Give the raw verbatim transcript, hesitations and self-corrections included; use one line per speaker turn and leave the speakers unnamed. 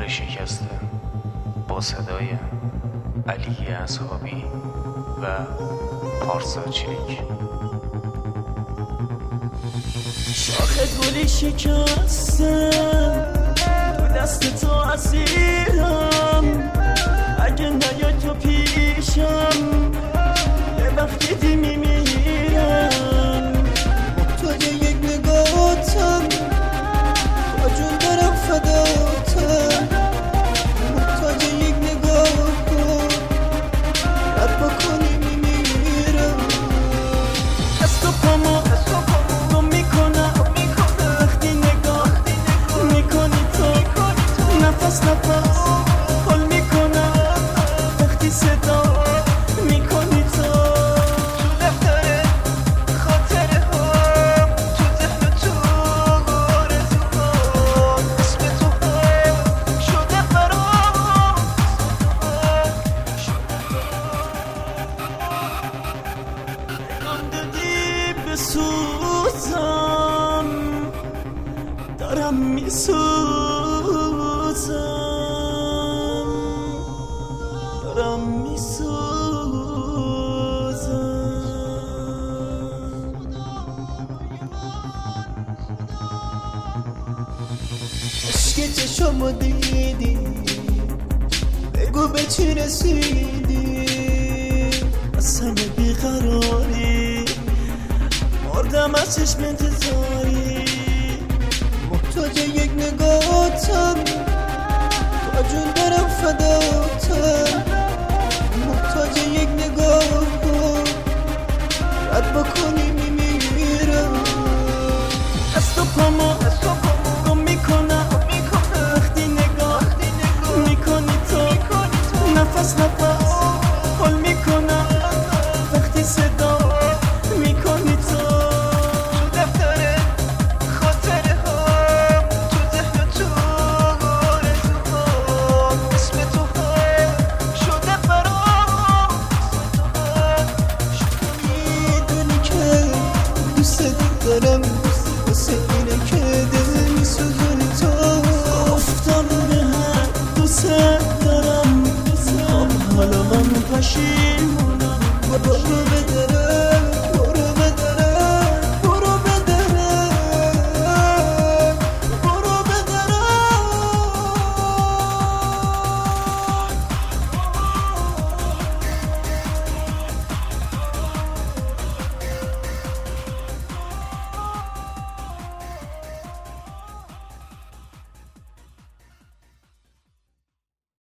شکسته با صدای علی اصحابی و پارسا چریک.
شاخه گلی شکستم تو دست تو اسیرم، اگه نیای تو پیشم یه وقتی دی میمیرم.
محتاج یک نگاهتم تا جون دارم فداتم، محتاج یک نگاه کن رد بکنی میمیرم.
از تو پامو گم میکنم وقتی نگاه میکنی تو، نفس نفس حل میکنم وقتی صدا میکنی تو. تو دفتر خاطره هم، تو ذهن تو آرزوها، اسم تو هم شده برام. دلم دادی بسوزم، دارم میسوزم، دارم میسوزم.
عشق چشمو دیدی بگو به چی رسیدی،
از همه بیقراری مردم از چشم انتظاری.
محتاج یک نگاهتم تا جون دارم فداتم، محتاج یک نگاه کن رد بکنی میمیرم.
از تو پامو گم میکنم وقتی نگاه میکنی تو، نفس نفس حل میکنم وقتی صدا میکنی تو. تو دفتر خاطره هم، تو ذهن تو آرزوها، اسم تو هم شده برام.
میدونی که دوست دارم، واسه اینه که دل میسوزونی تو.
گفتم به هر دوست دارم، حالا من پشیمونم.